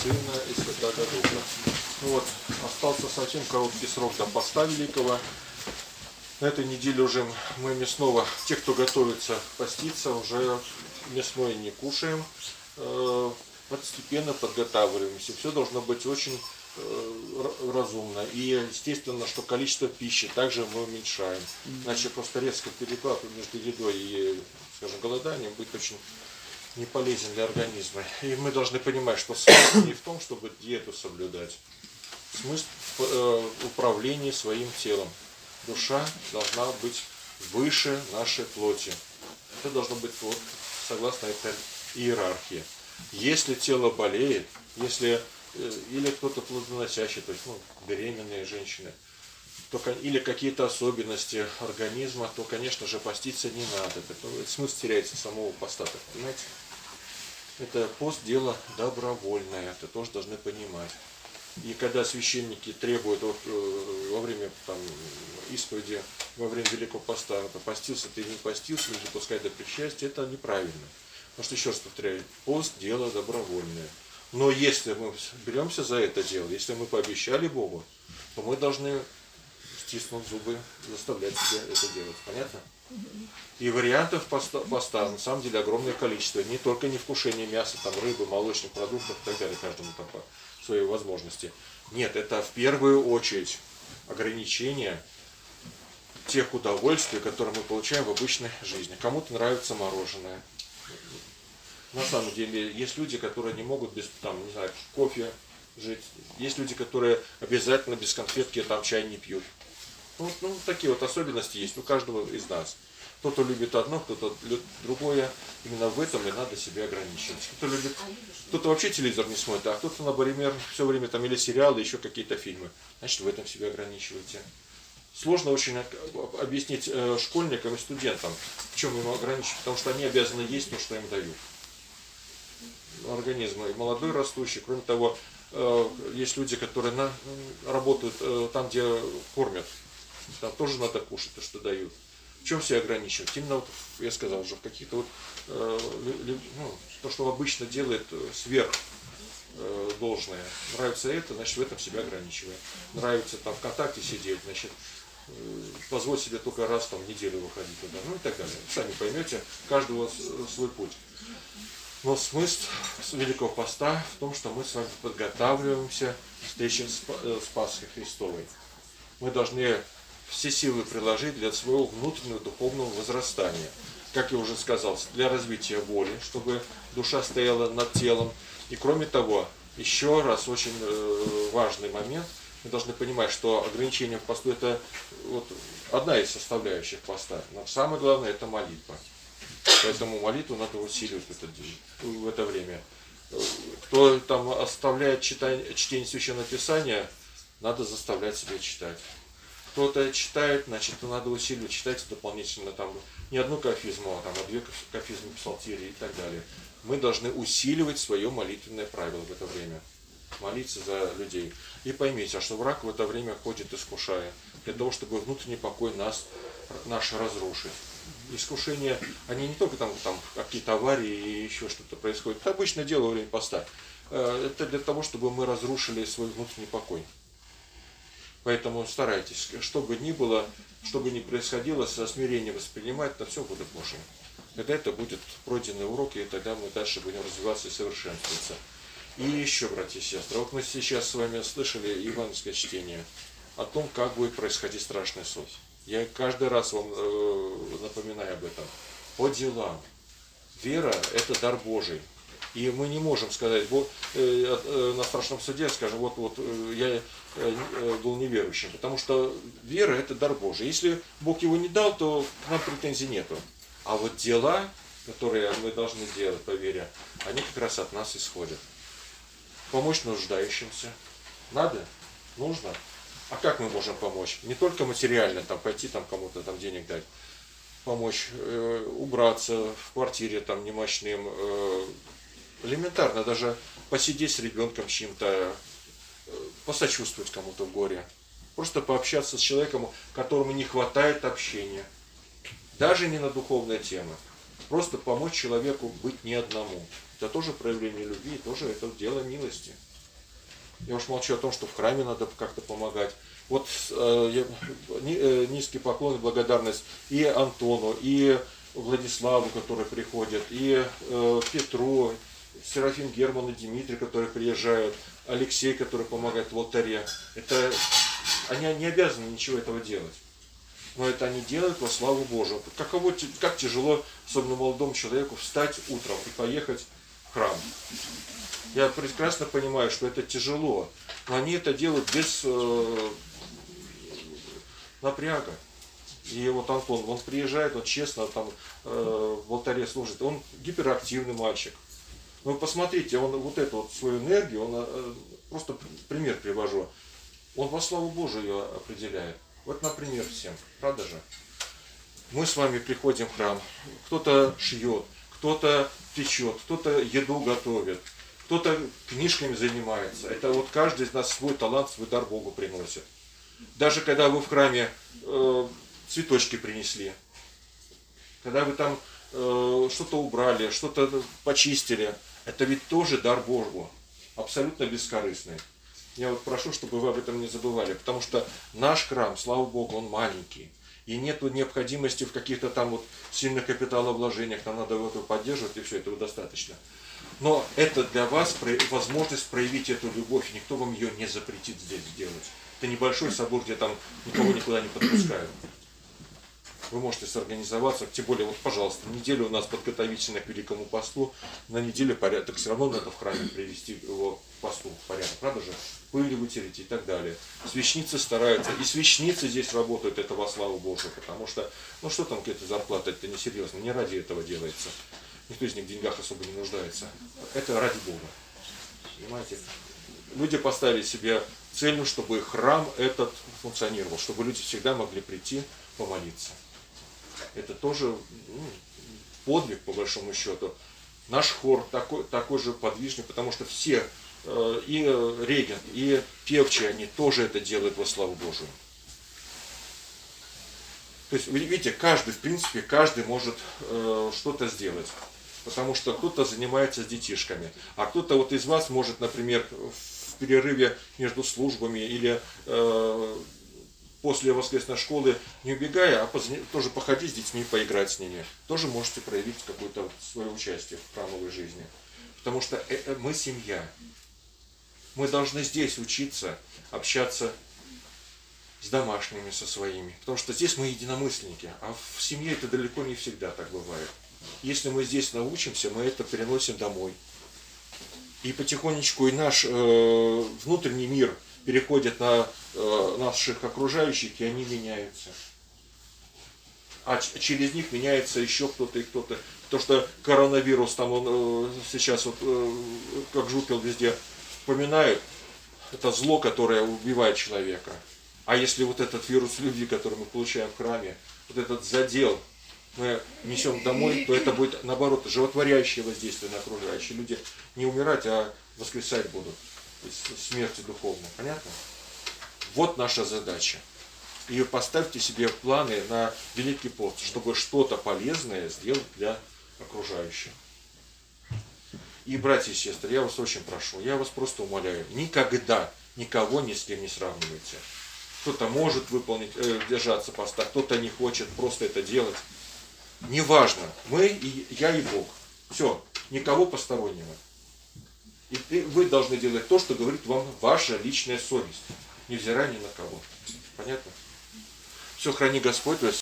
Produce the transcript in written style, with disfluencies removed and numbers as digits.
Сына и Святаго Духа. Ну вот, остался совсем короткий срок до поста великого. На этой неделе уже мы мясного, те, кто готовится поститься, уже мясное не кушаем, постепенно подготавливаемся. Все должно быть очень разумно. И естественно, что количество пищи также мы уменьшаем. Иначе просто резко переклад между едой и, скажем, голоданием будет очень не полезен для организма. И мы должны понимать, что смысл не в том, чтобы диету соблюдать. Смысл управления своим телом. Душа должна быть выше нашей плоти. Это должно быть вот, согласно этой иерархии. Если тело болеет, если или кто-то плодоносящий, то есть беременные женщины, или какие-то особенности организма, то, конечно же, поститься не надо. Это смысл теряется самого поста, понимаете? Это пост дело добровольное, это тоже должны понимать. И когда священники требуют во время исповеди, во время Великого Поста, постился ты не постился, или пускай до причастия, это неправильно. Потому что, еще раз повторяю, пост дело добровольное. Но если мы беремся за это дело, если мы пообещали Богу, то мы должны стиснуть зубы, заставлять себя это делать. Понятно? И вариантов поста на самом деле огромное количество. Не только невкушение мяса, рыбы, молочных продуктов и так далее, каждому по своей возможности. Нет, это в первую очередь ограничение тех удовольствий, которые мы получаем в обычной жизни. Кому-то нравится мороженое. На самом деле, есть люди, которые не могут без кофе жить. Есть люди, которые обязательно без конфетки чай не пьют. Такие вот особенности есть у каждого из нас. Кто-то любит одно, кто-то любит другое. Именно в этом и надо себя ограничивать. Кто-то вообще телевизор не смотрит, а кто-то, например, все время или сериалы, еще какие-то фильмы. Значит, в этом себя ограничиваете. Сложно очень объяснить школьникам и студентам, в чем им ограничивать, потому что они обязаны есть то, что им дают. Организм и молодой, растущий. Кроме того, есть люди, которые работают там, где кормят. Там тоже надо кушать то, что дают. В чем себя ограничивать? Именно, я сказал уже, в каких-то то, что обычно делает сверх должное. Нравится это, значит, в этом себя ограничиваем. Нравится в контакте сидеть, значит, позволь себе только раз в неделю выходить туда, и так далее. Сами поймете, каждого свой путь. Но смысл Великого Поста в том, что мы с вами подготавливаемся к встрече с Пасхой Христовой. Мы должны все силы приложить для своего внутреннего духовного возрастания. Как я уже сказал, для развития воли, чтобы душа стояла над телом. И кроме того, еще раз очень важный момент, мы должны понимать, что ограничение в посту – это одна из составляющих поста. Но самое главное – это молитва. Поэтому молитву надо усиливать в это время. Кто оставляет чтение Священного Писания, надо заставлять себя читать. Кто-то читает, значит, надо усиливать, читать дополнительно не одну кафизму, а 2 кафизмы псалтири и так далее. Мы должны усиливать свое молитвенное правило в это время. Молиться за людей. И поймите, что враг в это время ходит, искушая, для того, чтобы внутренний покой наш разрушить. Искушения, они не только какие-то аварии и еще что-то происходит. Это обычное дело во время поста. Это для того, чтобы мы разрушили свой внутренний покой. Поэтому старайтесь, что бы ни было, что бы ни происходило, со смирением воспринимать, на все будет Божие. Тогда это будет пройденный урок, и тогда мы дальше будем развиваться и совершенствоваться. И еще, братья и сестры, мы сейчас с вами слышали евангельское чтение о том, как будет происходить страшный суд. Я каждый раз вам напоминаю об этом. По делам. Вера – это дар Божий. И мы не можем сказать, на страшном суде, скажем, я был неверующим. Потому что вера – это дар Божий. Если Бог его не дал, то к нам претензий нету. А дела, которые мы должны делать по вере, они как раз от нас исходят. Помочь нуждающимся. Надо? Нужно? А как мы можем помочь? Не только материально, пойти кому-то денег дать. Помочь убраться в квартире немощным. Элементарно даже посидеть с ребенком чем-то, посочувствовать кому-то в горе. Просто пообщаться с человеком, которому не хватает общения. Даже не на духовные темы. Просто помочь человеку быть не одному. Это тоже проявление любви, тоже это дело милости. Я уж молчу о том, что в храме надо как-то помогать. Вот низкий поклон и благодарность и Антону, и Владиславу, который приходит, и Петру, Серафим Герман и Дмитрий, которые приезжают, Алексей, который помогает в алтаре. Они не обязаны ничего этого делать. Но это они делают во славу Божию. Как тяжело, особенно молодому человеку, встать утром и поехать в храм. Я прекрасно понимаю, что это тяжело, но они это делают без напряга. И вот Антон, он приезжает, он честно там в алтаре служит, он гиперактивный мальчик. Ну посмотрите, он вот эту вот свою энергию, он просто пример привожу, он во славу Божию ее определяет. Вот, например, всем, правда же? Мы с вами приходим в храм, кто-то шьет, кто-то печет, кто-то еду готовит, кто-то книжками занимается. Это вот каждый из нас свой талант, свой дар Богу приносит. Даже когда вы в храме цветочки принесли, когда вы там что-то убрали, что-то почистили, это ведь тоже дар Богу, абсолютно бескорыстный. Я вот прошу, чтобы вы об этом не забывали, потому что наш храм, слава Богу, он маленький. И нет необходимости в каких-то там вот сильных капиталовложениях, нам надо его поддерживать, и все, этого достаточно. Но это для вас возможность проявить эту любовь, никто вам ее не запретит здесь сделать. Это небольшой собор, где там никого никуда не подпускают. Вы можете сорганизоваться, тем более, вот, пожалуйста, неделю у нас подготовительная к Великому посту, на неделе порядок, все равно надо в храме привести его к посту в порядок, правда же? Пыль вытереть и так далее. Священницы стараются, и священницы здесь работают, это во славу Божию, потому что, ну что там какая-то зарплата, это несерьезно, не ради этого делается. Никто из них в деньгах особо не нуждается. Это ради Бога. Понимаете? Люди поставили себе целью, чтобы храм этот функционировал, чтобы люди всегда могли прийти помолиться. Это тоже подвиг, по большому счету. Наш хор такой же подвижный, потому что все, и регент, и певчие, они тоже это делают во славу Божию. То есть, вы видите, каждый, в принципе, каждый может что-то сделать. Потому что кто-то занимается с детишками, а кто-то вот из вас может, например, в перерыве между службами или после воскресной школы, не убегая, а тоже походить с детьми, поиграть с ними. Тоже можете проявить какое-то свое участие в храмовой жизни. Потому что мы семья. Мы должны здесь учиться, общаться с домашними, со своими. Потому что здесь мы единомышленники, а в семье это далеко не всегда так бывает. Если мы здесь научимся, мы это переносим домой. И потихонечку и наш внутренний мир переходит на наших окружающих, и они меняются. А через них меняется еще кто-то и кто-то. То, что коронавирус, там он сейчас вот как жупел везде вспоминают, это зло, которое убивает человека. А если вот этот вирус любви, который мы получаем в храме, вот этот задел, мы несем домой, то это будет, наоборот, животворящее воздействие на окружающие. Люди не умирать, а воскресать будут из смерти духовной. Понятно? Вот наша задача. И поставьте себе планы на Великий пост, чтобы что-то полезное сделать для окружающих. И, братья и сестры, я вас очень прошу, я вас просто умоляю, никогда никого ни с кем не сравнивайте. Кто-то может выполнить, держаться поста, кто-то не хочет просто это делать. Неважно, мы, я и Бог. Все, никого постороннего. И вы должны делать то, что говорит вам ваша личная совесть, невзирая ни на кого. Понятно? Все, храни Господь вас.